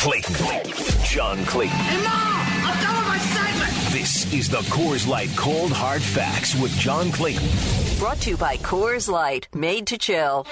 Clayton. John Clayton. Hey, Mom! I'm done with my segment! This is the Coors Light Cold Hard Facts with John Clayton. Brought to you by Coors Light, made to chill.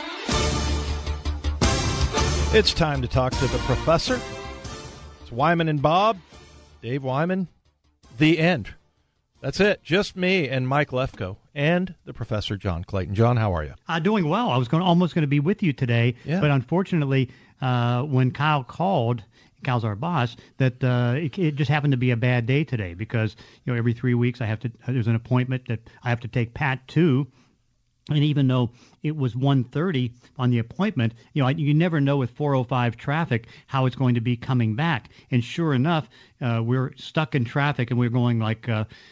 It's time to talk to the professor. It's Wyman and Bob. Dave Wyman. The end. That's it. Just me and Mike Lefko and the professor, John Clayton. John, how are you? Doing well. I was almost going to be with you today, but unfortunately, when Kyle called, Kyle's our boss, that it just happened to be a bad day today because every 3 weeks there's an appointment that I have to take Pat to. And even though it was 1:30 on the appointment, you never know with 405 traffic how it's going to be coming back. And sure enough, we're stuck in traffic and we're going like,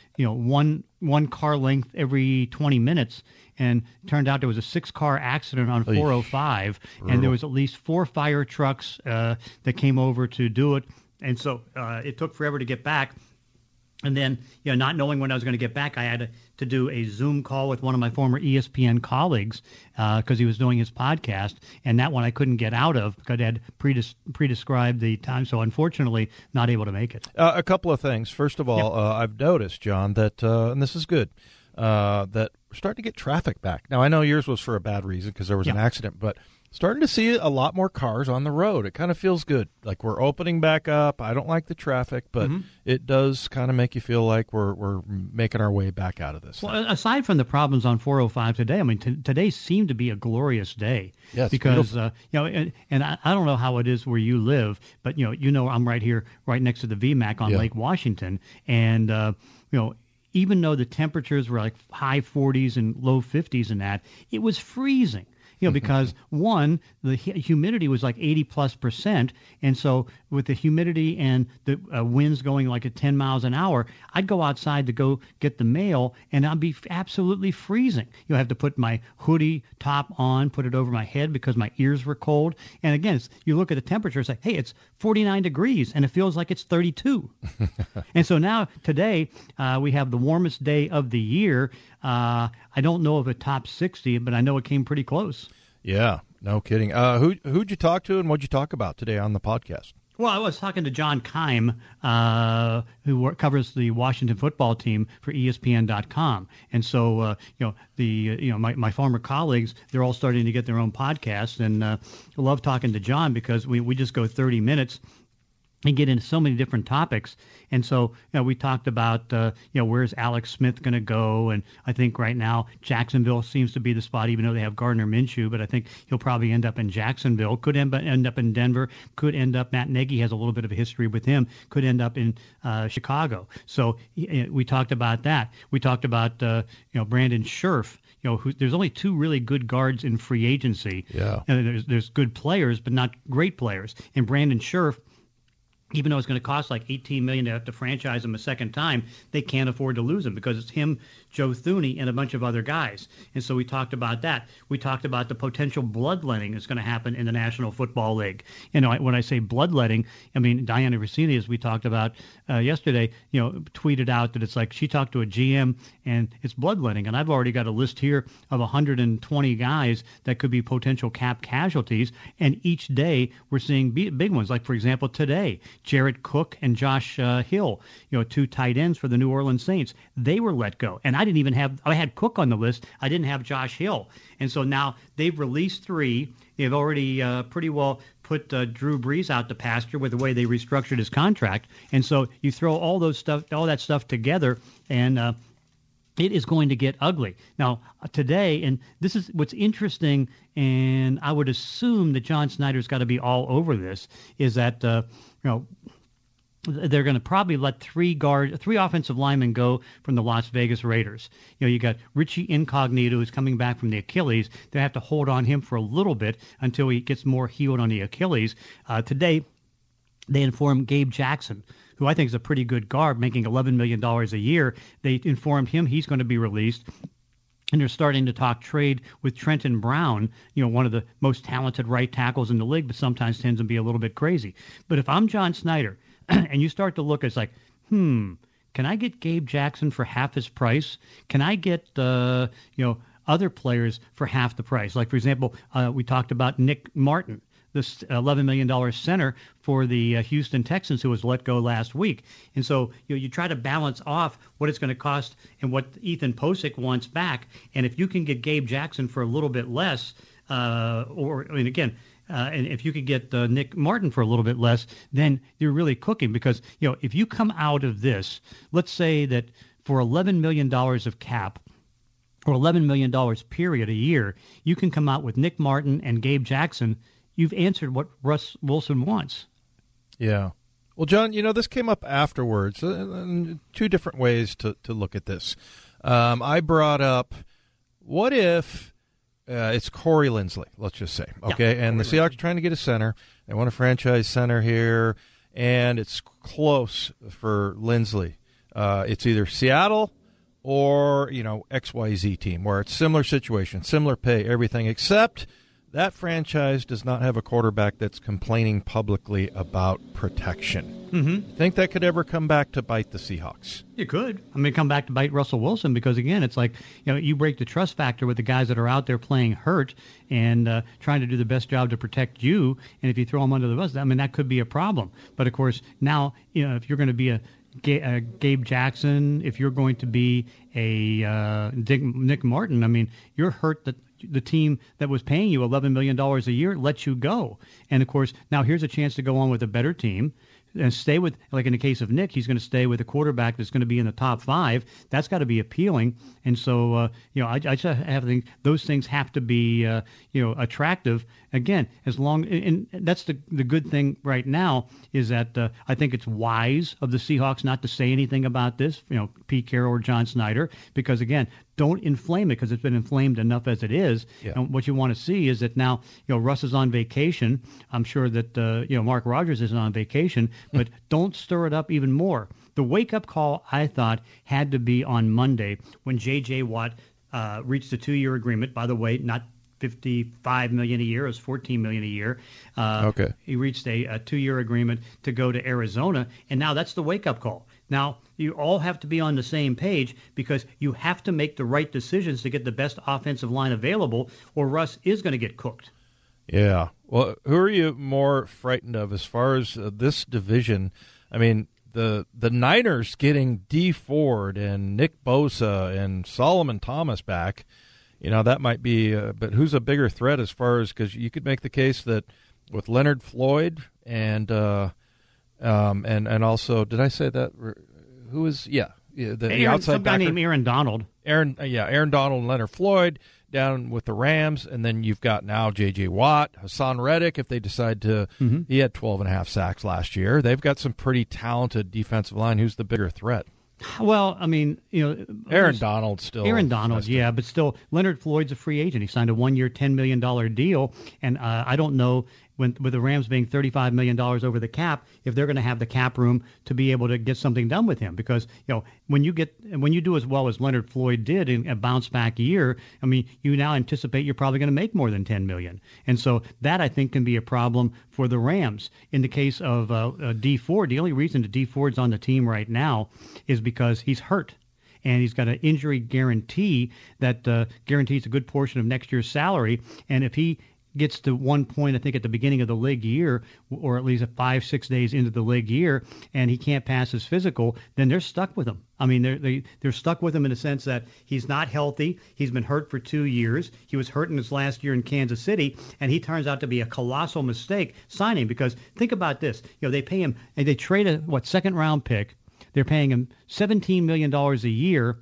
one car length every 20 minutes. And it turned out there was a 6-car accident on 405, and there was at least 4 fire trucks that came over to do it. And so it took forever to get back. And then, not knowing when I was going to get back, I had to do a Zoom call with one of my former ESPN colleagues because he was doing his podcast. And that one I couldn't get out of because I had pre-described the time. So unfortunately, not able to make it. A couple of things. First of all, I've noticed, John, that, and this is good, that we're starting to get traffic back. Now, I know yours was for a bad reason because there was an accident, but starting to see a lot more cars on the road. It kind of feels good. Like we're opening back up. I don't like the traffic, but it does kind of make you feel like we're making our way back out of this. Well, aside from the problems on 405 today, I mean, today seemed to be a glorious day. Yes, because and I don't know how it is where you live, but I'm right here, right next to the VMAC on Lake Washington, and even though the temperatures were like high 40s and low 50s and that, it was freezing. Because one, the humidity was like 80+%. And so with the humidity and the winds going like at 10 miles an hour, I'd go outside to go get the mail and I'd be absolutely freezing. I have to put my hoodie top on, put it over my head because my ears were cold. And again, you look at the temperature, it's like, hey, it's 49 degrees and it feels like it's 32. And so now today we have the warmest day of the year. I don't know if it topped 60, but I know it came pretty close. Yeah, no kidding. Who'd you talk to and what'd you talk about today on the podcast? Well, I was talking to John Keim, who covers the Washington football team for ESPN.com. And so, my former colleagues, they're all starting to get their own podcasts. And I love talking to John because we just go 30 minutes and get into so many different topics. And so, we talked about, where's Alex Smith going to go? And I think right now Jacksonville seems to be the spot, even though they have Gardner Minshew, but I think he'll probably end up in Jacksonville, could end up in Denver, could end up, Matt Nagy has a little bit of a history with him, could end up in Chicago. So we talked about that. We talked about, Brandon Scherff. There's only 2 really good guards in free agency. Yeah. There's good players, but not great players. And Brandon Scherff, even though it's going to cost like $18 million to have to franchise him a second time, they can't afford to lose him because it's him, Joe Thuney, and a bunch of other guys. And so we talked about that. We talked about the potential bloodletting that's going to happen in the National Football League. When I say bloodletting, I mean Diana Rossini, as we talked about yesterday, tweeted out that it's like she talked to a GM and it's bloodletting. And I've already got a list here of 120 guys that could be potential cap casualties. And each day we're seeing big ones. Like, for example, today, Jared Cook and Josh Hill, 2 tight ends for the New Orleans Saints. They were let go. And I had Cook on the list. I didn't have Josh Hill. And so now they've released 3. They've already pretty well put Drew Brees out to pasture with the way they restructured his contract. And so you throw all that stuff together, and it is going to get ugly. Now, today, and this is what's interesting, and I would assume that John Snyder's got to be all over this, is that, they're going to probably let 3 offensive linemen go from the Las Vegas Raiders. You got Richie Incognito, who's coming back from the Achilles. They have to hold on him for a little bit until he gets more healed on the Achilles. Today, they informed Gabe Jackson, who I think is a pretty good guard, making $11 million a year. They informed him he's going to be released. And they're starting to talk trade with Trenton Brown, one of the most talented right tackles in the league, but sometimes tends to be a little bit crazy. But if I'm John Snyder, and you start to look, it's like, can I get Gabe Jackson for half his price? Can I get, other players for half the price? Like, for example, we talked about Nick Martin, this $11 million center for the Houston Texans who was let go last week. And so you try to balance off what it's going to cost and what Ethan Posick wants back. And if you can get Gabe Jackson for a little bit less, and if you could get Nick Martin for a little bit less, then you're really cooking. Because if you come out of this, let's say that for $11 million of cap, or $11 million period a year, you can come out with Nick Martin and Gabe Jackson. You've answered what Russ Wilson wants. Yeah. Well, John, this came up afterwards. Two different ways to look at this. I brought up, what if it's Corey Linsley, let's just say, okay? Yeah, and the Seahawks are trying to get a center. They want a franchise center here, and it's close for Linsley. It's either Seattle or, XYZ team, where it's similar situation, similar pay, everything, except that franchise does not have a quarterback that's complaining publicly about protection. Mm-hmm. Think that could ever come back to bite the Seahawks? It could. Come back to bite Russell Wilson, because, again, it's like, you break the trust factor with the guys that are out there playing hurt and trying to do the best job to protect you, and if you throw them under the bus, that could be a problem. But, of course, now, if you're going to be a Gabe Jackson, if you're going to be a Nick Martin, you're hurt that the team that was paying you $11 million a year lets you go. And, of course, now here's a chance to go on with a better team and stay with, like in the case of Nick, he's going to stay with a quarterback that's going to be in the top 5. That's got to be appealing. And so, I just have to think those things have to be, attractive. Again, as long, and that's the good thing right now is that I think it's wise of the Seahawks not to say anything about this, Pete Carroll or John Snyder, because, again, don't inflame it, because it's been inflamed enough as it is. Yeah. And what you want to see is that now, Russ is on vacation. I'm sure that, Mark Rodgers isn't on vacation, but don't stir it up even more. The wake-up call, I thought, had to be on Monday when J.J. Watt reached a 2-year agreement. By the way, not $55 million a year, it was $14 million a year. Okay. He reached a 2-year agreement to go to Arizona, and now that's the wake-up call. Now, you all have to be on the same page, because you have to make the right decisions to get the best offensive line available, or Russ is going to get cooked. Yeah. Well, who are you more frightened of as far as this division? The Niners getting Dee Ford and Nick Bosa and Solomon Thomas back, that might be, but who's a bigger threat as far as, because you could make the case that with Leonard Floyd and also, did I say that? Who is, the outside some guy backer? named Aaron Donald. Aaron Donald and Leonard Floyd down with the Rams, and then you've got now J.J. Watt, Hassan Reddick, if they decide to, he had 12.5 sacks last year. They've got some pretty talented defensive line. Who's the bigger threat? Well, Aaron Donald still. Aaron Donald, yeah, but still, Leonard Floyd's a free agent. He signed a 1-year, $10 million deal, and I don't know, with the Rams being $35 million over the cap, if they're going to have the cap room to be able to get something done with him. Because when you do as well as Leonard Floyd did in a bounce back year, you now anticipate you're probably going to make more than $10 million, and so that I think can be a problem for the Rams. In the case of Dee Ford, the only reason that Dee Ford's on the team right now is because he's hurt. And he's got an injury guarantee that guarantees a good portion of next year's salary. And if he gets to one point, I think at the beginning of the league year, or at least 5-6 days into the league year, and he can't pass his physical, then they're stuck with him. They're stuck with him in the sense that he's not healthy. He's been hurt for 2 years. He was hurt in his last year in Kansas City, and he turns out to be a colossal mistake signing, because think about this. They pay him, and they trade a second-round pick. They're paying him $17 million a year,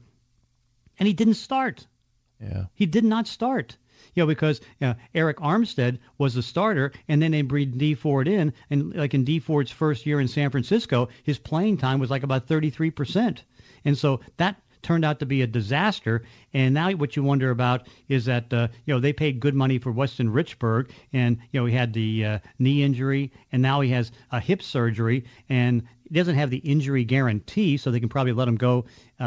and he didn't start. Yeah. He did not start. Because Eric Armstead was the starter, and then they breed Dee Ford in, and like in Dee Ford's first year in San Francisco, his playing time was like about 33%. And so that turned out to be a disaster. And now what you wonder about is that, they paid good money for Weston Richburg, and, he had the knee injury, and now he has a hip surgery, and he doesn't have the injury guarantee, so they can probably let him go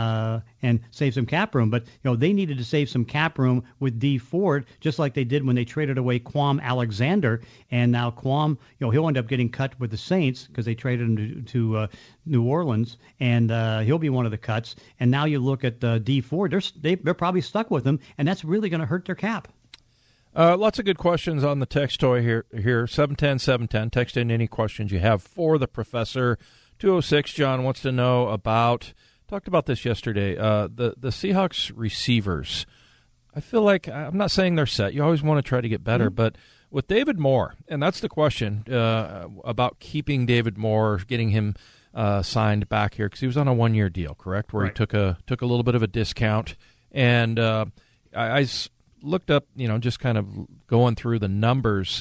and save some cap room. But, they needed to save some cap room with Dee Ford, just like they did when they traded away Quam Alexander. And now Quam, he'll end up getting cut with the Saints because they traded him to New Orleans, and he'll be one of the cuts. And now you look at Dee Ford, they're probably stuck with him, and that's really going to hurt their cap. Lots of good questions on the text toy here. 710-710. Text in any questions you have for the professor. 206, John wants to know about, talked about this yesterday, the Seahawks receivers. I feel like, I'm not saying they're set. You always want to try to get better, but with David Moore, and that's the question about keeping David Moore, getting him signed back here, because he was on a one-year deal, correct, where he took a little bit of a discount. And I looked up, just kind of going through the numbers.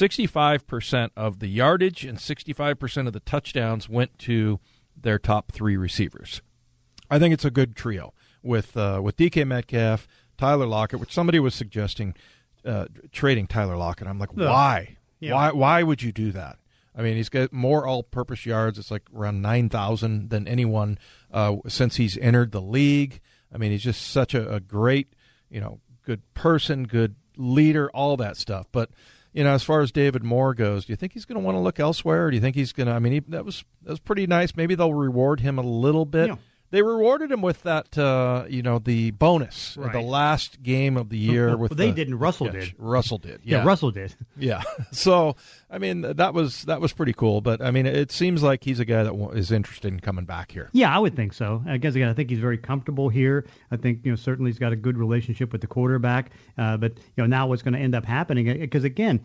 65% of the yardage and 65% of the touchdowns went to their top three receivers. I think it's a good trio with DK Metcalf, Tyler Lockett, which somebody was suggesting trading Tyler Lockett. I'm like, why? Yeah. Why would you do that? I mean, he's got more all-purpose yards. It's like around 9,000 than anyone since he's entered the league. I mean, he's just such a great, good person, good leader, all that stuff. But, as far as David Moore goes, do you think he's going to want to look elsewhere? Or do you think he's going to, that was pretty nice. Maybe they'll reward him a little bit. Yeah. They rewarded him with that, the bonus at the last game of the year. Well, they didn't. Russell did. Russell did. Yeah, Russell did. Yeah. So, that was pretty cool. But, it seems like he's a guy that is interested in coming back here. Yeah, I would think so. I guess, again, I think he's very comfortable here. I think, certainly he's got a good relationship with the quarterback. But, now what's going to end up happening, because, again,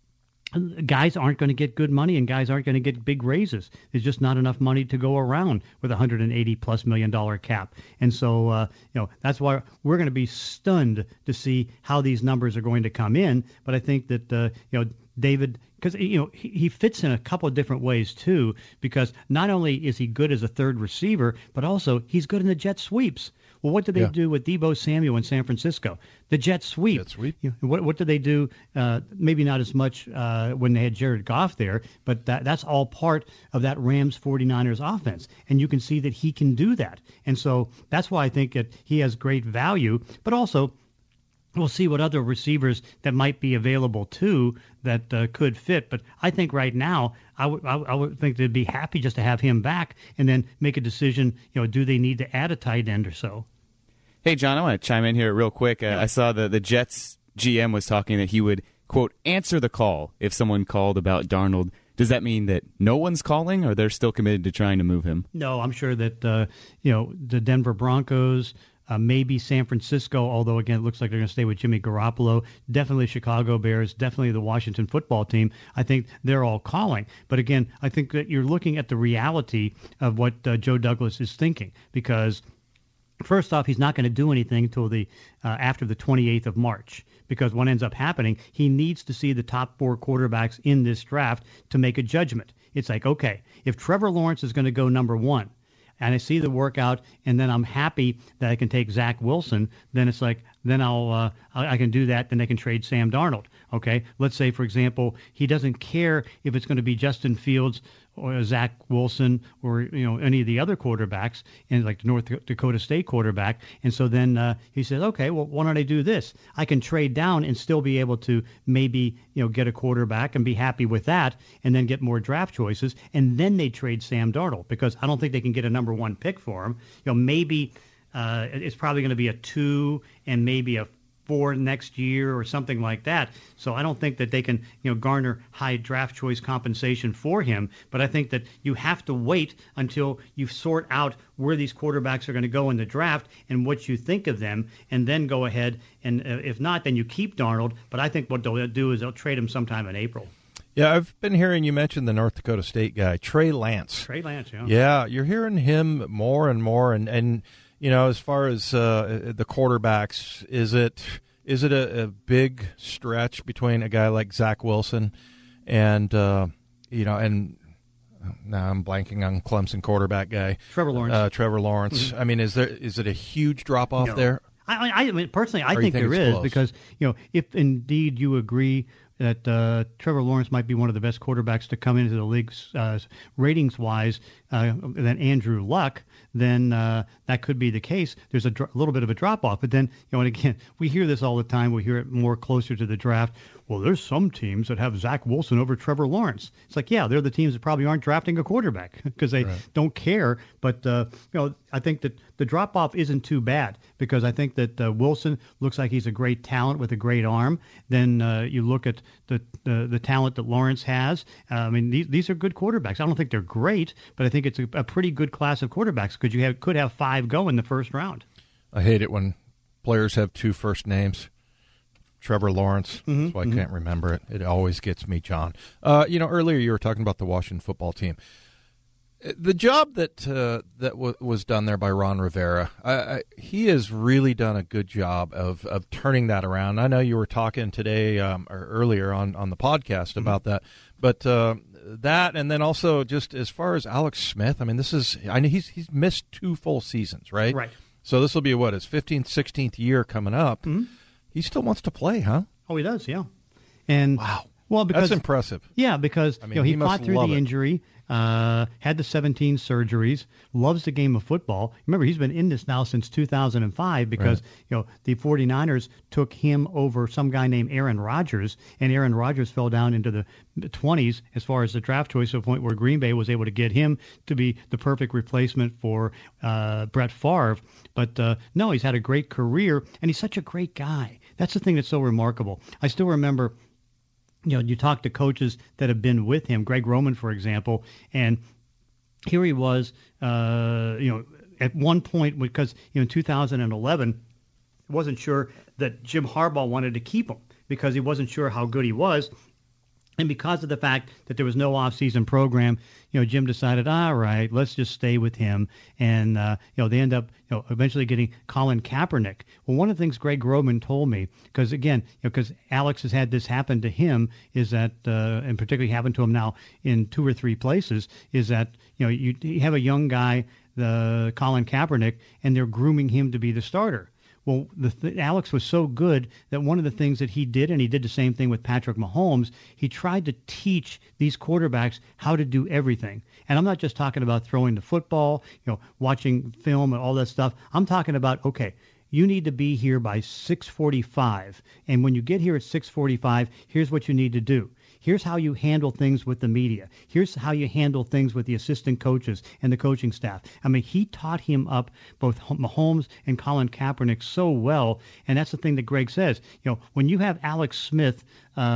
guys aren't going to get good money and guys aren't going to get big raises. There's just not enough money to go around with a $180+ million cap. And so, that's why we're going to be stunned to see how these numbers are going to come in. But I think that, David, because, he fits in a couple of different ways, too, because not only is he good as a third receiver, but also he's good in the jet sweeps. Well, what did they do with Deebo Samuel in San Francisco? The jet sweep. What did they do? Maybe not as much when they had Jared Goff there, but that's all part of that Rams 49ers offense. And you can see that he can do that. And so that's why I think that he has great value. But also, we'll see what other receivers that might be available, too, that could fit. But I think right now, I would think they'd be happy just to have him back and then make a decision, do they need to add a tight end or so? Hey, John, I want to chime in here real quick. I saw the Jets GM was talking that he would, quote, answer the call if someone called about Darnold. Does that mean that no one's calling, or they're still committed to trying to move him? No, I'm sure that, the Denver Broncos, maybe San Francisco, although, again, it looks like they're going to stay with Jimmy Garoppolo, definitely Chicago Bears, definitely the Washington football team. I think they're all calling. But, again, I think that you're looking at the reality of what Joe Douglas is thinking, because first off, he's not going to do anything until after the 28th of March, because what ends up happening, he needs to see the top four quarterbacks in this draft to make a judgment. It's like, okay, if Trevor Lawrence is going to go number one, and I see the workout, and then I'm happy that I can take Zach Wilson, then it's like, then I can do that, then they can trade Sam Darnold. Okay, let's say, for example, he doesn't care if it's going to be Justin Fields or Zach Wilson or any of the other quarterbacks, and like the North Dakota State quarterback. And so then he says, okay, well, why don't I do this? I can trade down and still be able to maybe get a quarterback and be happy with that, and then get more draft choices, and then they trade Sam Darnold, because I don't think they can get a number one pick for him. Maybe it's probably going to be a 2 and maybe a 4 next year or something like that. So I don't think that they can, garner high draft choice compensation for him. But I think that you have to wait until you sort out where these quarterbacks are going to go in the draft and what you think of them, and then go ahead. And if not, then you keep Darnold. But I think what they'll do is they'll trade him sometime in April. Yeah, I've been hearing you mention the North Dakota State guy, Trey Lance. Trey Lance, yeah. Yeah, you're hearing him more and more. And as far as the quarterbacks, is it a big stretch between a guy like Zach Wilson and and now I'm blanking on Clemson quarterback guy, Trevor Lawrence. Mm-hmm. Is it a huge drop off there? I mean, personally, I think there is, because, if indeed you agree that Trevor Lawrence might be one of the best quarterbacks to come into the league ratings-wise than Andrew Luck, then that could be the case. There's a little bit of a drop-off. But then, and again, we hear this all the time. We hear it more closer to the draft. Well, there's some teams that have Zach Wilson over Trevor Lawrence. It's like, yeah, they're the teams that probably aren't drafting a quarterback because they don't care. But, I think that the drop-off isn't too bad because I think that Wilson looks like he's a great talent with a great arm. Then you look at the talent that Lawrence has. I mean, these are good quarterbacks. I don't think they're great, but I think it's a pretty good class of quarterbacks because you could have 5 go in the first round. I hate it when players have 2 first names. Trevor Lawrence. That's why I can't remember it. It always gets me, John. Earlier you were talking about the Washington football team. The job that was done there by Ron Rivera, he has really done a good job of turning that around. I know you were talking today or earlier on the podcast about that, but that and then also just as far as Alex Smith, I mean, he's missed 2 full seasons, right? Right. So this will be his 15th, 16th year coming up. Mm-hmm. He still wants to play, huh? Oh, he does, yeah. And wow. Well, because that's impressive. Yeah, because he fought through the injury, had the 17 surgeries, loves the game of football. Remember, he's been in this now since 2005 because the 49ers took him over some guy named Aaron Rodgers, and Aaron Rodgers fell down into the 20s as far as the draft choice to a point where Green Bay was able to get him to be the perfect replacement for Brett Favre. But no, he's had a great career, and he's such a great guy. That's the thing that's so remarkable. I still remember, you talk to coaches that have been with him, Greg Roman, for example, and here he was, at one point, because in 2011, wasn't sure that Jim Harbaugh wanted to keep him because he wasn't sure how good he was. And because of the fact that there was no off-season program, Jim decided, all right, let's just stay with him. And, they end up, eventually getting Colin Kaepernick. Well, one of the things Greg Roman told me, because, again, because Alex has had this happen to him, is that, and particularly happened to him now in 2 or 3 places, is that, you have a young guy, the Colin Kaepernick, and they're grooming him to be the starter. Well, Alex was so good that one of the things that he did, and he did the same thing with Patrick Mahomes, he tried to teach these quarterbacks how to do everything. And I'm not just talking about throwing the football, watching film and all that stuff. I'm talking about, okay, you need to be here by 6:45. And when you get here at 6:45, here's what you need to do. Here's how you handle things with the media. Here's how you handle things with the assistant coaches and the coaching staff. I mean, he taught him up, both Mahomes and Colin Kaepernick, so well. And that's the thing that Greg says. When you have Alex Smith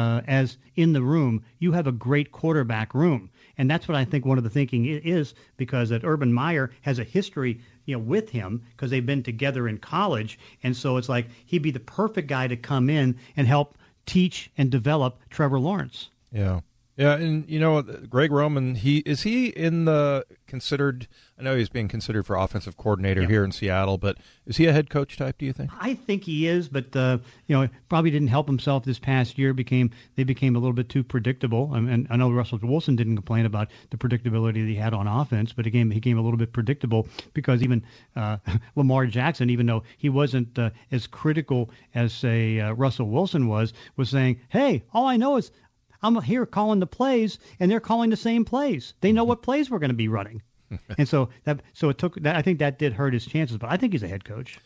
as in the room, you have a great quarterback room. And that's what I think one of the thinking is, because that Urban Meyer has a history with him because they've been together in college. And so it's like he'd be the perfect guy to come in and help teach and develop Trevor Lawrence. Yeah. Yeah, and Greg Roman, is he in the considered? I know he's being considered for offensive coordinator here in Seattle, but is he a head coach type? Do you think? I think he is, but probably didn't help himself this past year. They became a little bit too predictable. And I know Russell Wilson didn't complain about the predictability that he had on offense, but he became a little bit predictable because even Lamar Jackson, even though he wasn't as critical as say Russell Wilson was saying, "Hey, all I know is I'm here calling the plays, and they're calling the same plays. They know what plays we're going to be running." And so it took that. I think that did hurt his chances, but I think he's a head coach.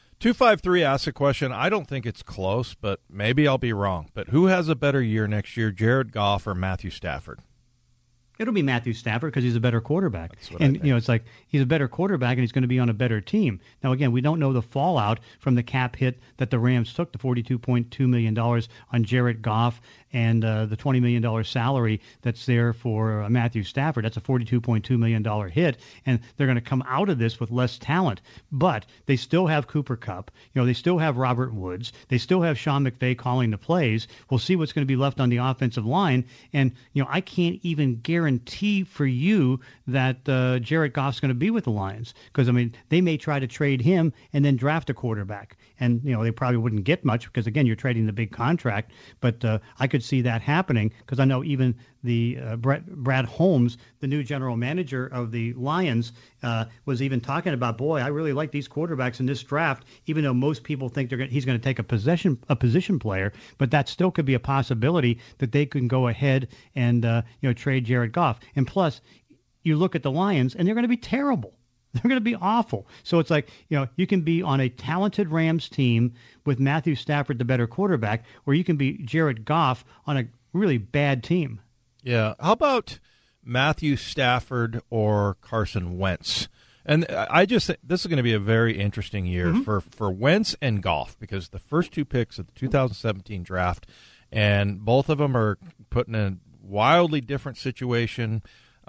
253 asks a question. I don't think it's close, but maybe I'll be wrong. But who has a better year next year, Jared Goff or Matthew Stafford? It'll be Matthew Stafford because he's a better quarterback. And, it's like he's a better quarterback and he's going to be on a better team. Now, again, we don't know the fallout from the cap hit that the Rams took, the $42.2 million on Jared Goff and the $20 million salary that's there for Matthew Stafford. That's a $42.2 million hit, and they're going to come out of this with less talent. But they still have Cooper Kupp. They still have Robert Woods. They still have Sean McVay calling the plays. We'll see what's going to be left on the offensive line. And, I can't even guarantee for you that Jared Goff's going to be with the Lions because, they may try to trade him and then draft a quarterback. And, they probably wouldn't get much because, again, you're trading the big contract. But I could see that happening because I know even Brad Holmes, the new general manager of the Lions, was even talking about, boy, I really like these quarterbacks in this draft, even though most people think he's going to take a position player, but that still could be a possibility that they can go ahead and trade Jared Goff. And plus, you look at the Lions, and they're going to be terrible. They're going to be awful. So it's like, you can be on a talented Rams team with Matthew Stafford, the better quarterback, or you can be Jared Goff on a really bad team. Yeah. How about Matthew Stafford or Carson Wentz? And I just think this is going to be a very interesting year for Wentz and Goff, because the first two picks of the 2017 draft, and both of them are put in a wildly different situation.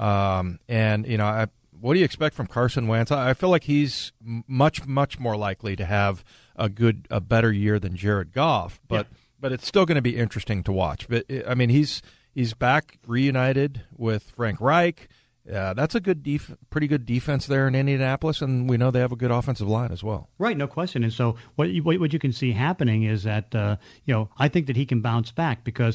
What do you expect from Carson Wentz? I feel like he's much, much more likely to have a better year than Jared Goff, but it's still going to be interesting to watch. But I mean, he's back reunited with Frank Reich. That's a pretty good defense there in Indianapolis, and we know they have a good offensive line as well. Right, no question. And so what you can see happening is that I think that he can bounce back because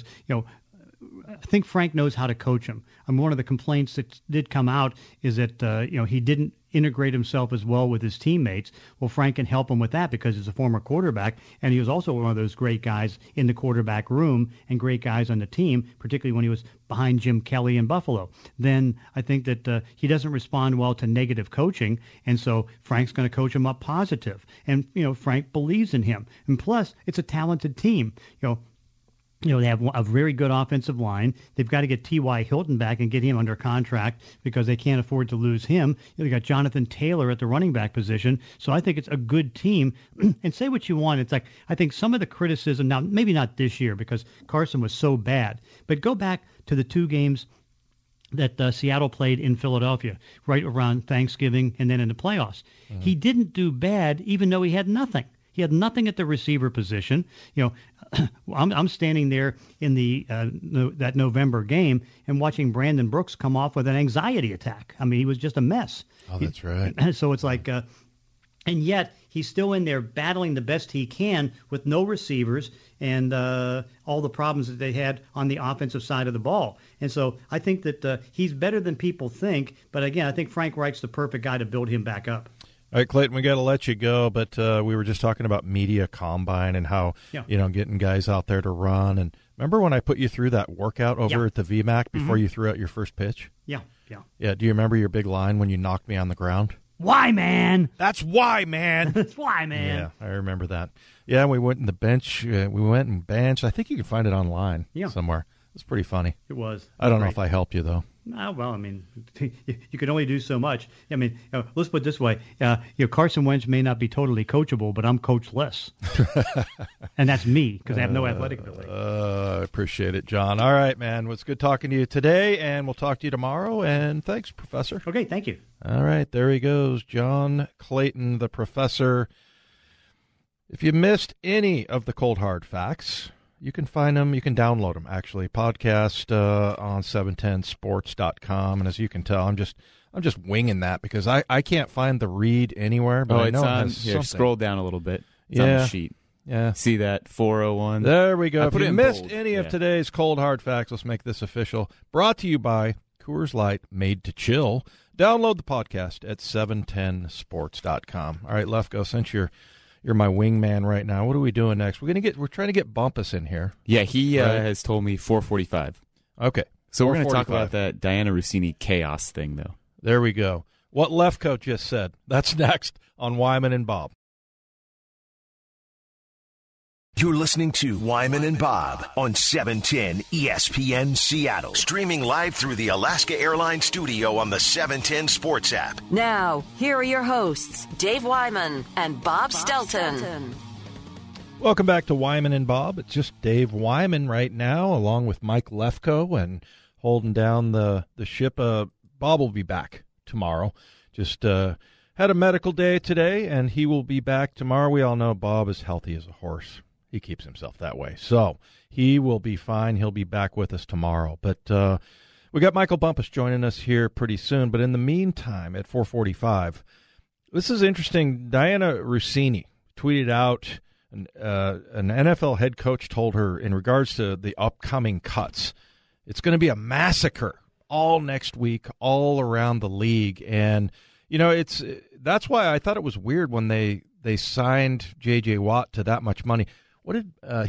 I think Frank knows how to coach him. One of the complaints that did come out is that he didn't integrate himself as well with his teammates. Well, Frank can help him with that because he's a former quarterback, and he was also one of those great guys in the quarterback room and great guys on the team, particularly when he was behind Jim Kelly in Buffalo. Then I think that he doesn't respond well to negative coaching, and so Frank's going to coach him up positive. And Frank believes in him, and plus it's a talented team. They have a very good offensive line. They've got to get T.Y. Hilton back and get him under contract because they can't afford to lose him. They got Jonathan Taylor at the running back position. So I think it's a good team. And say what you want. It's like I think some of the criticism, now maybe not this year because Carson was so bad, but go back to the two games that Seattle played in Philadelphia right around Thanksgiving and then in the playoffs. Mm-hmm. He didn't do bad even though he had nothing. He had nothing at the receiver position. I'm standing there in that November game and watching Brandon Brooks come off with an anxiety attack. I mean, he was just a mess. Oh, that's right. So it's like, and yet he's still in there battling the best he can with no receivers and all the problems that they had on the offensive side of the ball. And so I think that he's better than people think. But again, I think Frank Reich's the perfect guy to build him back up. All right, Clayton, we got to let you go, but we were just talking about media combine and how, getting guys out there to run. And remember when I put you through that workout over at the VMAC before you threw out your first pitch? Yeah. Yeah, do you remember your big line when you knocked me on the ground? Why, man? That's why, man. That's why, man. Yeah, I remember that. Yeah, we went in the bench. We went and benched. I think you can find it online somewhere. It's pretty funny. It was. I don't know if I helped you, though. Well, I mean, you can only do so much. I mean, let's put it this way. Carson Wentz may not be totally coachable, but I'm coachless. And that's me because I have no athletic ability. I appreciate it, John. All right, man. Well, it's good talking to you today, and we'll talk to you tomorrow. And thanks, Professor. Okay, thank you. All right, there he goes, John Clayton, the Professor. If you missed any of the Cold Hard Facts, you can find them. You can download them, actually. Podcast on 710sports.com. And as you can tell, I'm just winging that because I can't find the read anywhere. But I know on. Scroll down a little bit. It's on the sheet. Yeah. See that 401? There we go. If you missed any of today's Cold Hard Facts, let's make this official. Brought to you by Coors Light, made to chill. Download the podcast at 710sports.com. All right, Lefko, since you're my wingman right now. What are we doing next? We're trying to get Bumpus in here. Yeah, he has told me 4:45. Okay. So we're going to talk about that Diana Rossini chaos thing, though. There we go. What Lefko just said. That's next on Wyman and Bob. You're listening to Wyman and Bob on 710 ESPN Seattle. Streaming live through the Alaska Airlines studio on the 710 Sports app. Now, here are your hosts, Dave Wyman and Bob Stelton. Welcome back to Wyman and Bob. It's just Dave Wyman right now, along with Mike Lefko, and holding down the ship. Bob will be back tomorrow. Just had a medical day today, and he will be back tomorrow. We all know Bob is healthy as a horse. He keeps himself that way. So he will be fine. He'll be back with us tomorrow. But we got Michael Bumpus joining us here pretty soon. But in the meantime, at 4:45, this is interesting. Diana Rossini tweeted out, an NFL head coach told her in regards to the upcoming cuts, it's going to be a massacre all next week, all around the league. And, that's why I thought it was weird when they signed J.J. Watt to that much money. What did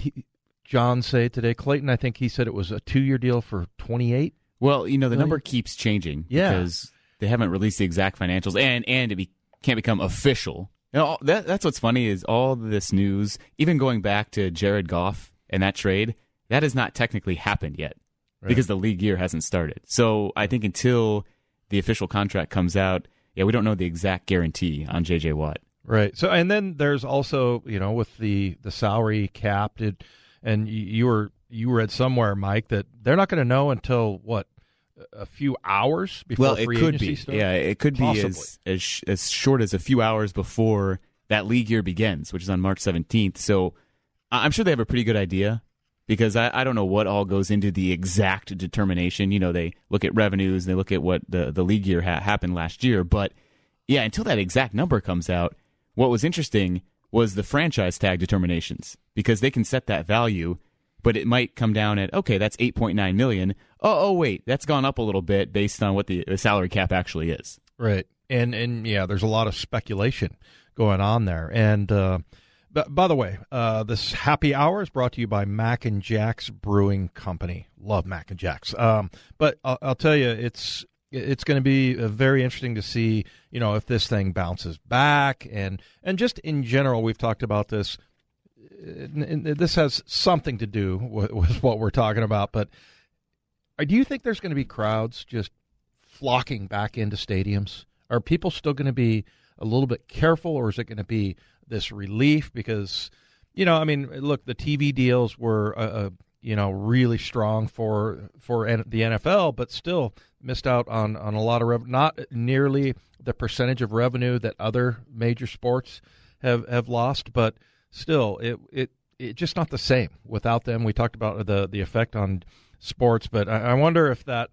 John say today? Clayton, I think he said it was a 2-year deal for $28. Well, the number keeps changing because they haven't released the exact financials, and it can't become official. That's what's funny is all this news, even going back to Jared Goff and that trade, that has not technically happened yet because the league year hasn't started. So I think until the official contract comes out, we don't know the exact guarantee on J.J. Watt. Right. So, and then there's also, with the salary cap, and you read somewhere, Mike, that they're not going to know until a few hours before free agency starts? Yeah, it could be as short as a few hours before that league year begins, which is on March 17th. So I'm sure they have a pretty good idea because I don't know what all goes into the exact determination. They look at revenues and they look at what the league year happened last year. But, until that exact number comes out, what was interesting was the franchise tag determinations because they can set that value, but it might come down at, okay, that's $8.9 million. Oh, wait, that's gone up a little bit based on what the salary cap actually is. Right. And there's a lot of speculation going on there. And but by the way, this happy hour is brought to you by Mac and Jack's Brewing Company. Love Mac and Jack's. But I'll tell you, it's going to be very interesting to see, if this thing bounces back. And just in general, we've talked about this. And this has something to do with what we're talking about. But do you think there's going to be crowds just flocking back into stadiums? Are people still going to be a little bit careful, or is it going to be this relief? Because, look, the TV deals were, really strong for the NFL, but still missed out on a lot of revenue, not nearly the percentage of revenue that other major sports have lost, but still, it just not the same without them. We talked about the effect on sports, but I wonder if that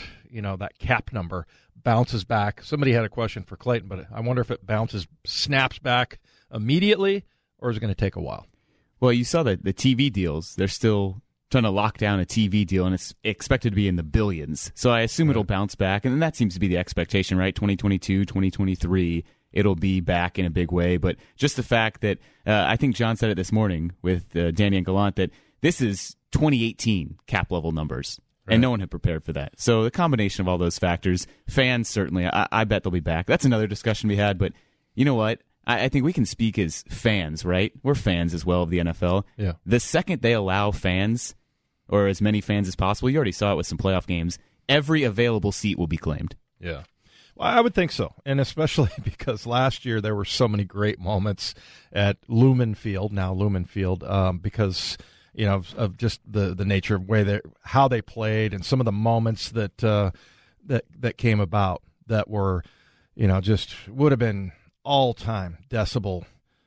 cap number bounces back. Somebody had a question for Clayton, but I wonder if it snaps back immediately, or is it going to take a while? Well, you saw that the TV deals, they're still trying to lock down a TV deal, and it's expected to be in the billions. So I assume it'll bounce back, and that seems to be the expectation, right? 2022, 2023, it'll be back in a big way. But just the fact that I think John said it this morning with Danny and Gallant that this is 2018 cap level numbers, and no one had prepared for that. So the combination of all those factors, fans certainly, I bet they'll be back. That's another discussion we had, but you know what? I think we can speak as fans, right? We're fans as well of the NFL. Yeah. The second they allow fans, or as many fans as possible, you already saw it with some playoff games, every available seat will be claimed. Yeah. Well, I would think so, and especially because last year there were so many great moments at Lumen Field, now Lumen Field, because of just the nature of how they played and some of the moments that came about that were, just would have been all-time decibel.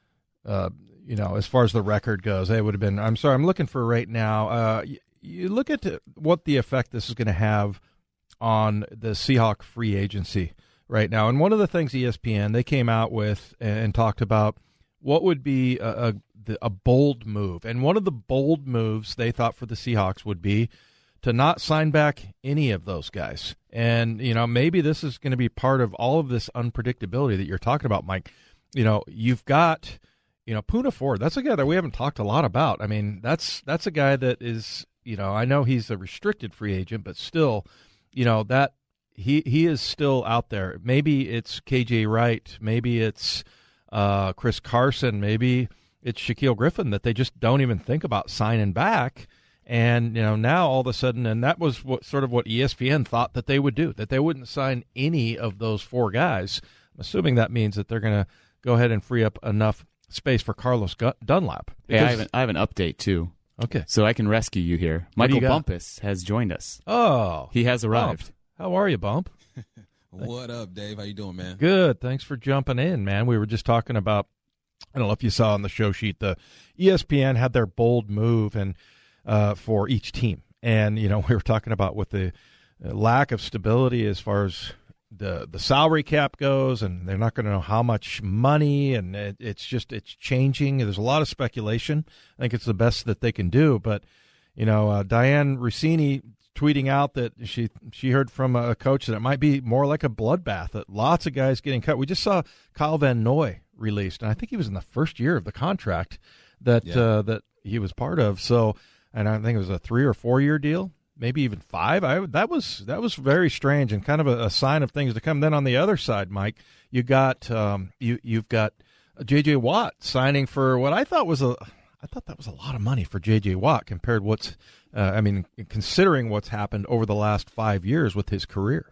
As far as the record goes, they would have been. I'm sorry, I'm looking for right now. You look at what the effect this is going to have on the Seahawk free agency right now. And one of the things ESPN, they came out with and talked about what would be a bold move. And one of the bold moves they thought for the Seahawks would be to not sign back any of those guys. And, maybe this is going to be part of all of this unpredictability that you're talking about, Mike. You've got, Poona Ford. That's a guy that we haven't talked a lot about. I mean, that's a guy that is, I know he's a restricted free agent, but still, that he is still out there. Maybe it's KJ Wright. Maybe it's Chris Carson. Maybe it's Shaquille Griffin that they just don't even think about signing back. And, now all of a sudden, and that was what ESPN thought that they would do, that they wouldn't sign any of those four guys. I'm assuming that means that they're going to go ahead and free up enough space for Carlos Dunlap. Hey, I have an update, too. Okay. So I can rescue you here. Michael Bumpus has joined us. Oh. He has arrived. Bump. How are you, Bump? What up, Dave? How you doing, man? Good. Thanks for jumping in, man. We were just talking about, I don't know if you saw on the show sheet, the ESPN had their bold move and for each team. And, we were talking about with the lack of stability as far as the salary cap goes, and they're not going to know how much money, and it's changing. There's a lot of speculation. I think it's the best that they can do. But, Diane Rossini tweeting out that she heard from a coach that it might be more like a bloodbath, that lots of guys getting cut. We just saw Kyle Van Noy released, and I think he was in the first year of the contract that that he was part of. So, and I think it was a 3 or 4 year deal, maybe even 5. That was very strange and kind of a sign of things to come. Then on the other side, Mike, you got you've got J.J. Watt signing for what I thought that was a lot of money for J.J. Watt compared what's considering what's happened over the last 5 years with his career.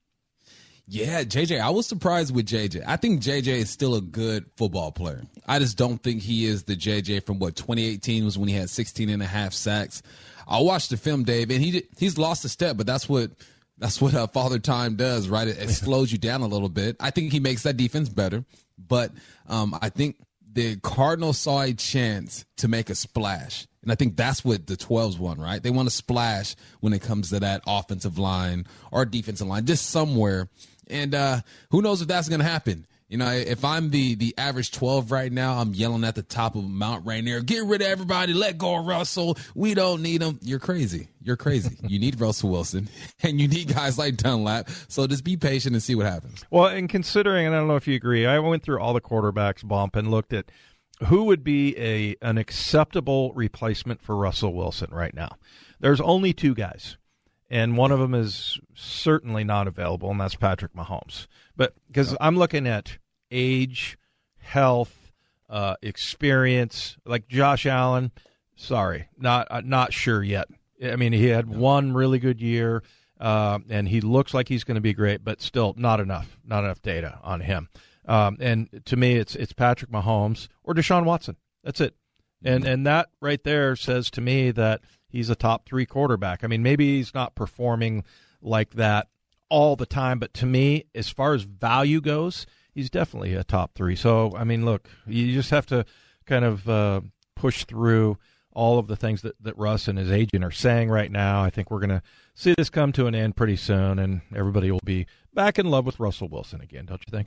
Yeah, JJ, I was surprised with JJ. I think JJ is still a good football player. I just don't think he is the JJ from 2018 was when he had 16 and a half sacks. I watched the film, Dave, and he's lost a step, but that's what Father Time does, right? It slows you down a little bit. I think he makes that defense better, but I think the Cardinals saw a chance to make a splash. And I think that's what the 12s want, right? They want to splash when it comes to that offensive line or defensive line, just somewhere. And who knows if that's going to happen. You know, if I'm the average 12 right now, I'm yelling at the top of Mount Rainier, get rid of everybody, let go of Russell. We don't need him. You're crazy. You're crazy. You need Russell Wilson, and you need guys like Dunlap. So just be patient and see what happens. Well, and considering, and I don't know if you agree, I went through all the quarterbacks, Bump, and looked at who would be an acceptable replacement for Russell Wilson right now. There's only 2 guys. And one of them is certainly not available, and that's Patrick Mahomes. But because I'm looking at age, health, experience, like Josh Allen. Sorry, not sure yet. I mean, he had one really good year, and he looks like he's going to be great, but still not enough data on him. And to me, it's Patrick Mahomes or Deshaun Watson. That's it. And that right there says to me that he's a top 3 quarterback. I mean, maybe he's not performing like that all the time, but to me, as far as value goes, he's definitely a top 3. So, I mean, look, you just have to kind of push through all of the things that Russ and his agent are saying right now. I think we're going to see this come to an end pretty soon, and everybody will be back in love with Russell Wilson again, don't you think?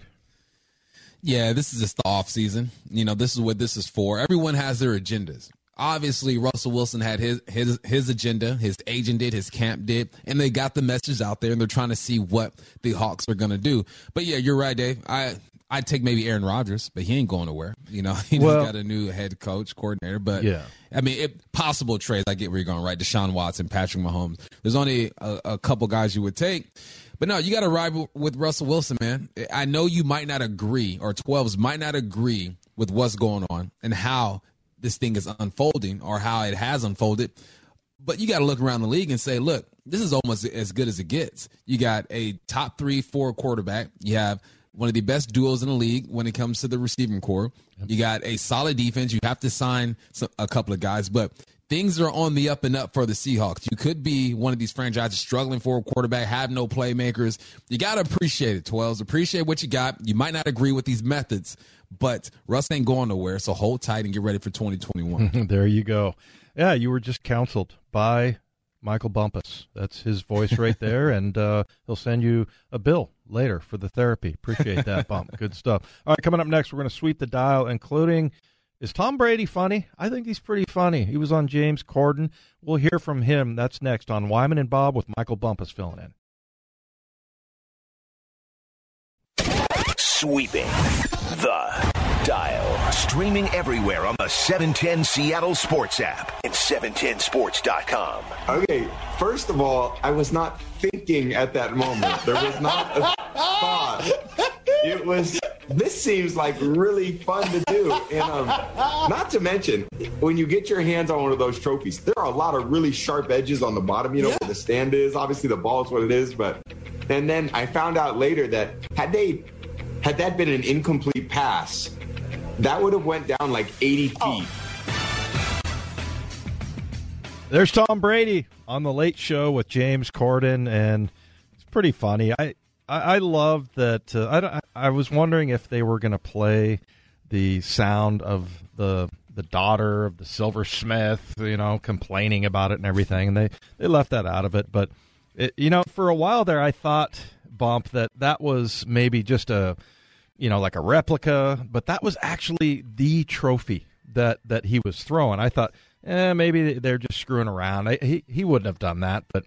Yeah, this is just the off season. You know, this is what this is for. Everyone has their agendas. Obviously, Russell Wilson had his agenda, his agent did, his camp did, and they got the message out there, and they're trying to see what the Hawks are going to do. But, yeah, you're right, Dave. I'd take maybe Aaron Rodgers, but he ain't going nowhere. You know, he just got a new head coach, coordinator. But, yeah. I mean, possible trades, I get where you're going, right? Deshaun Watson, Patrick Mahomes. There's only a couple guys you would take. But, no, you got to ride with Russell Wilson, man. I know you might not agree, or 12s might not agree with what's going on and how this thing is unfolding or how it has unfolded. But you got to look around the league and say, look, this is almost as good as it gets. You got a top 3-4 quarterback. You have one of the best duos in the league when it comes to the receiving core. You got a solid defense. You have to sign a couple of guys, but things are on the up and up for the Seahawks. You could be one of these franchises struggling for a quarterback, have no playmakers. You got to appreciate it, 12s. Appreciate what you got. You might not agree with these methods, but Russ ain't going nowhere, so hold tight and get ready for 2021. There you go. Yeah, you were just counseled by Michael Bumpus. That's his voice right there, and he'll send you a bill later for the therapy. Appreciate that, Bump. Good stuff. All right, coming up next, we're going to sweep the dial, including, is Tom Brady funny? I think he's pretty funny. He was on James Corden. We'll hear from him. That's next on Wyman and Bob with Michael Bumpus filling in. Sweeping the dial. Streaming everywhere on the 710 Seattle Sports app and 710sports.com. Okay, first of all, I was not thinking at that moment. There was not a thought. It was, this seems like really fun to do. And not to mention, when you get your hands on one of those trophies, there are a lot of really sharp edges on the bottom, where the stand is. Obviously, the ball is what it is. And then I found out later that had that been an incomplete pass, that would have went down like 80 feet. There's Tom Brady on The Late Show with James Corden, and it's pretty funny. I love that. I was wondering if they were going to play the sound of the daughter of the silversmith, complaining about it and everything, and they left that out of it. But, for a while there, I thought, Bump, that was maybe just like a replica, but that was actually the trophy that he was throwing. I thought, maybe they're just screwing around. He wouldn't have done that, but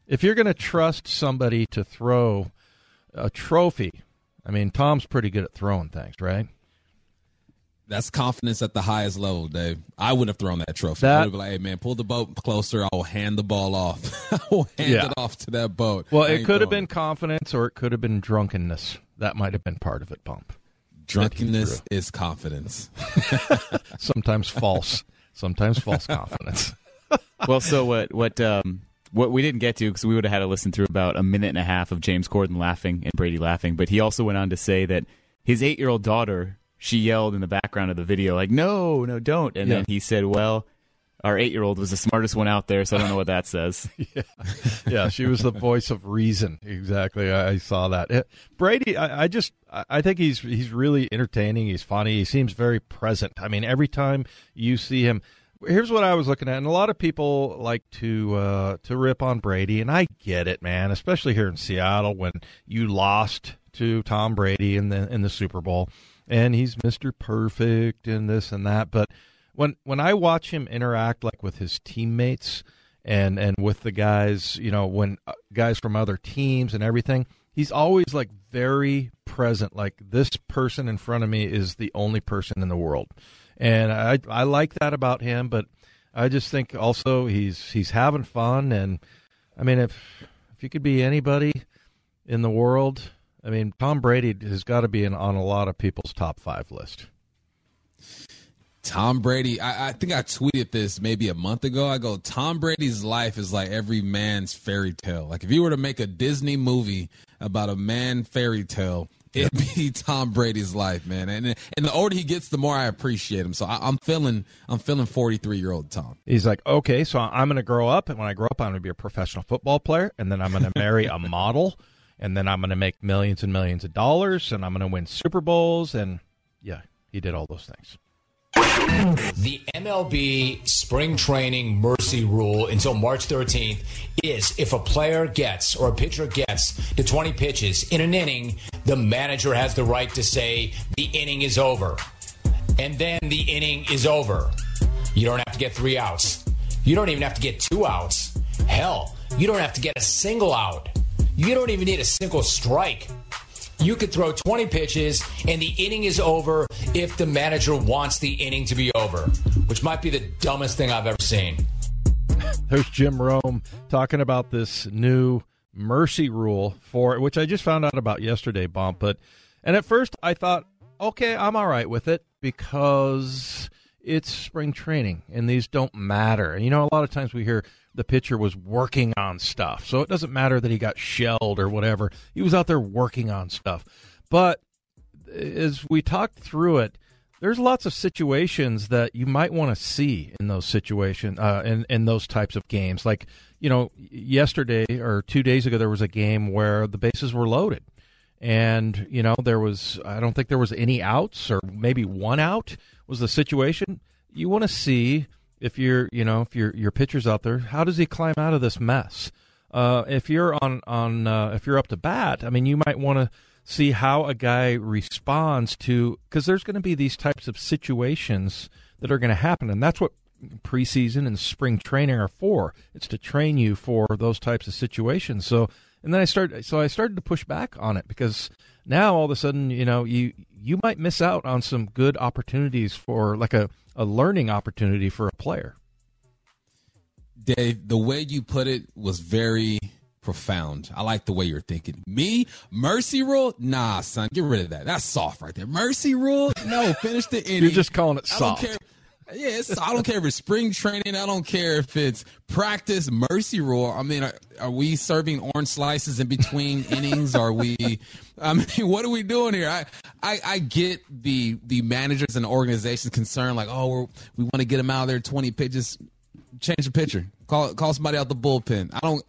If you're going to trust somebody to throw a trophy, I mean, Tom's pretty good at throwing things, right? That's confidence at the highest level, Dave. I wouldn't have thrown that trophy. I would be like, hey, man, pull the boat closer. I'll hand the ball off. I'll hand it off to that boat. Well, it could have been confidence or it could have been drunkenness. That might have been part of it, Bump. Drunkenness is confidence. Sometimes false. Sometimes false confidence. Well, so what we didn't get to, because we would have had to listen through about a minute and a half of James Corden laughing and Brady laughing, but he also went on to say that his 8-year-old daughter, she yelled in the background of the video, like, no, don't. And then he said, well, our 8-year-old was the smartest one out there, so I don't know what that says. Yeah, she was the voice of reason. Exactly. I saw that. Brady, I think he's really entertaining. He's funny. He seems very present. I mean, every time you see him, here's what I was looking at, and a lot of people like to rip on Brady, and I get it, man, especially here in Seattle when you lost to Tom Brady in the Super Bowl, and he's Mr. Perfect and this and that, but when I watch him interact like with his teammates and with the guys, you know, when guys from other teams and everything, he's always like very present. Like, this person in front of me is the only person in the world, and I like that about him. But I just think also he's having fun, and I mean, if you could be anybody in the world, I mean, Tom Brady has got to be on a lot of people's top 5 list. Tom Brady, I think I tweeted this maybe a month ago. I go, Tom Brady's life is like every man's fairy tale. Like, if you were to make a Disney movie about a man fairy tale, it'd be Tom Brady's life, man. And the older he gets, the more I appreciate him. So I'm feeling 43-year-old Tom. He's like, okay, so I'm going to grow up, and when I grow up, I'm going to be a professional football player, and then I'm going to marry a model, and then I'm going to make millions and millions of dollars, and I'm going to win Super Bowls, and yeah, he did all those things. The MLB spring training mercy rule until March 13th is if a player gets or a pitcher gets to 20 pitches in an inning, the manager has the right to say the inning is over. And then the inning is over. You don't have to get 3 outs. You don't even have to get 2 outs. Hell, you don't have to get a single out. You don't even need a single strike. You could throw 20 pitches and the inning is over if the manager wants the inning to be over, which might be the dumbest thing I've ever seen. There's Jim Rome talking about this new mercy rule which I just found out about yesterday, Bump. And at first I thought, okay, I'm all right with it because it's spring training and these don't matter. And, you know, a lot of times we hear the pitcher was working on stuff, so it doesn't matter that he got shelled or whatever. He was out there working on stuff. But as we talked through it, there's lots of situations that you might want to see in those situations, in those types of games. Like, you know, yesterday or 2 days ago, there was a game where the bases were loaded. And, you know, I don't think there was any outs, or maybe 1 out was the situation. You want to see if your pitcher's out there, how does he climb out of this mess? If you're if you're up to bat, I mean, you might want to see how a guy responds to, because there's going to be these types of situations that are going to happen, and that's what preseason and spring training are for. It's to train you for those types of situations. So I started to push back on it, because now all of a sudden, you know, you might miss out on some good opportunities for like a learning opportunity for a player. Dave, the way you put it was very profound. I like the way you're thinking. Me, mercy rule? Nah, son, get rid of that. That's soft right there. Mercy rule? No, finish the inning. You're just calling it soft. I don't care. Yeah, I don't care if it's spring training. I don't care if it's practice. Mercy rule. I mean, are we serving orange slices in between innings? Are we? I mean, what are we doing here? I get the managers and the organizations concerned, like, oh, we want to get them out of there 20 pitches. Change the pitcher. Call somebody out the bullpen.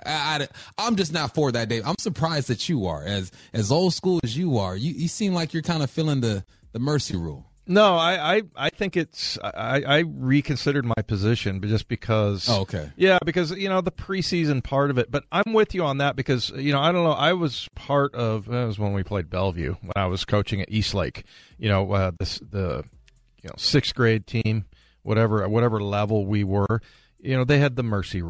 I'm just not for that, Dave. I'm surprised that you are, as old school as you are. You seem like you're kind of feeling the mercy rule. No, I think it's I reconsidered my position, but just because. Oh, okay. Yeah, because, you know, the preseason part of it. But I'm with you on that because, you know, I don't know. I was part of. That was when we played Bellevue when I was coaching at Eastlake. You know, the 6th grade team, whatever level we were. You know, they had the mercy rule,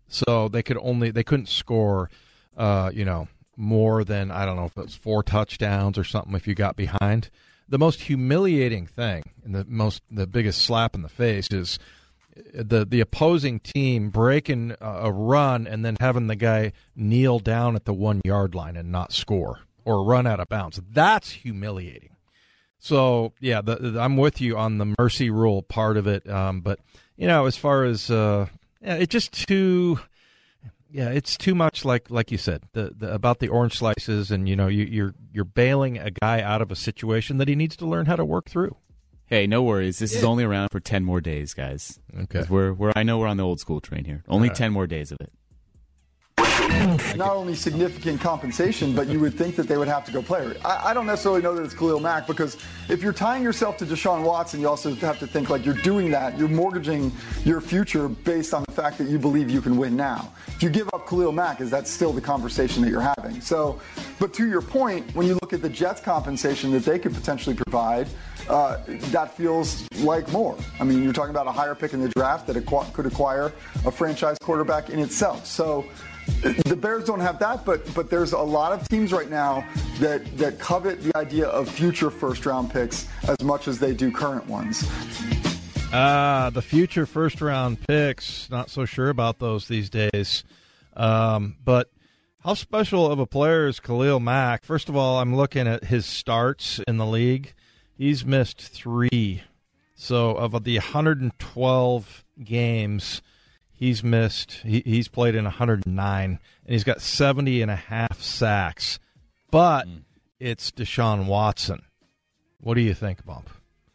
So they couldn't score, more than, I don't know if it was 4 touchdowns or something if you got behind. The most humiliating thing and the biggest slap in the face is the opposing team breaking a run and then having the guy kneel down at the 1-yard line and not score or run out of bounds. That's humiliating. So, yeah, I'm with you on the mercy rule part of it. But, as far as it's just too – yeah, it's too much like you said, about the orange slices and, you're bailing a guy out of a situation that he needs to learn how to work through. Hey, no worries. This is only around for 10 more days, guys. Okay. I know we're on the old school train here. Only 10 more days of it. Not only significant compensation, but you would think that they would have to go player. I don't necessarily know that it's Khalil Mack, because if you're tying yourself to Deshaun Watson, you also have to think like you're doing that. You're mortgaging your future based on the fact that you believe you can win now. If you give up Khalil Mack, is that still the conversation that you're having? So, but to your point, when you look at the Jets' compensation that they could potentially provide, that feels like more. I mean, you're talking about a higher pick in the draft that could acquire a franchise quarterback in itself. So the Bears don't have that, but there's a lot of teams right now that covet the idea of future first-round picks as much as they do current ones. The future first-round picks, not so sure about those these days. But how special of a player is Khalil Mack? First of all, I'm looking at his starts in the league. He's missed 3. So of the 112 games he's missed, he's played in 109, and he's got 70.5 sacks. But it's Deshaun Watson. What do you think, Bump?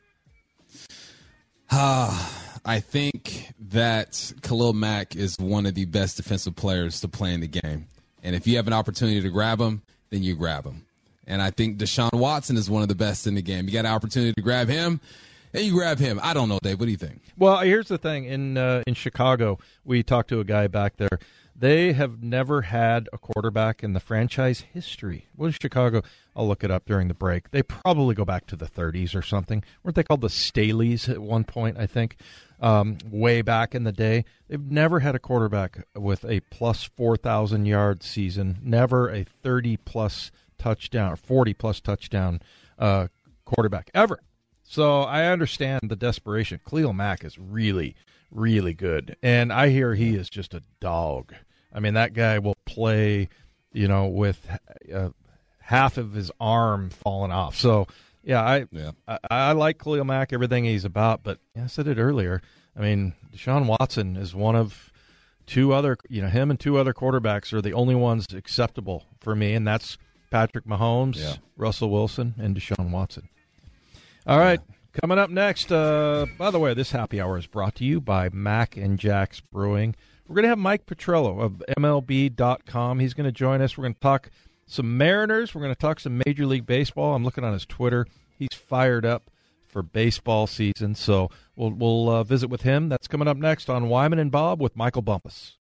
I think that Khalil Mack is one of the best defensive players to play in the game. And if you have an opportunity to grab him, then you grab him. And I think Deshaun Watson is one of the best in the game. You got an opportunity to grab him, and you grab him. I don't know, Dave. What do you think? Well, here's the thing. In Chicago, we talked to a guy back there. They have never had a quarterback in the franchise history. What is Chicago? I'll look it up during the break. They probably go back to the 30s or something. Weren't they called the Staleys at one point, I think, way back in the day? They've never had a quarterback with a plus 4,000-yard season, never a 30-plus touchdown or 40-plus touchdown quarterback ever. So I understand the desperation. Khalil Mack is really, really good. And I hear he is just a dog. I mean, that guy will play, with half of his arm falling off. So, I like Khalil Mack, everything he's about. But I said it earlier. I mean, Deshaun Watson is one of 2 other, him and 2 other quarterbacks are the only ones acceptable for me, and that's Patrick Mahomes, Russell Wilson, and Deshaun Watson. All right, coming up next, by the way, this happy hour is brought to you by Mac and Jack's Brewing. We're going to have Mike Petrello of MLB.com. He's going to join us. We're going to talk some Mariners. We're going to talk some Major League Baseball. I'm looking on his Twitter. He's fired up for baseball season, so we'll visit with him. That's coming up next on Wyman and Bob with Michael Bumpus.